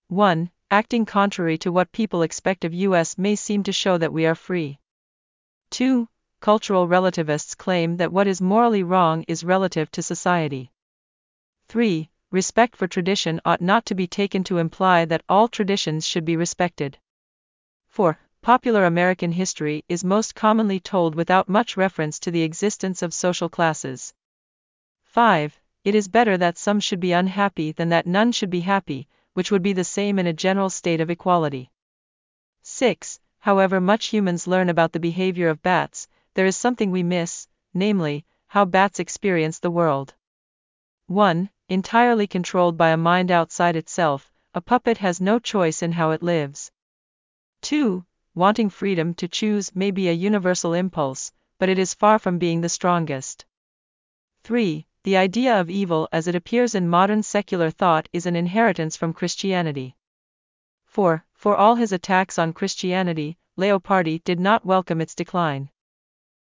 1. Acting contrary to what people expect of us may seem to show that we are free. 2. Cultural relativists claim that what is morally wrong is relative to society. 3. Respect for tradition ought not to be taken to imply that all traditions should be respected. 4. Popular American history is most commonly told without much reference to the existence of social classes. 5. It is better that some should be unhappy than that none should be happy, which would be the same in a general state of equality. 6. However much humans learn about the behavior of bats, there is something we miss, namely, how bats experience the world. 1. Entirely controlled by a mind outside itself, a puppet has no choice in how it lives. 2. Wanting freedom to choose may be a universal impulse, but it is far from being the strongest. 3. The idea of evil as it appears in modern secular thought is an inheritance from Christianity. 4. For all his attacks on Christianity, Leopardi did not welcome its decline.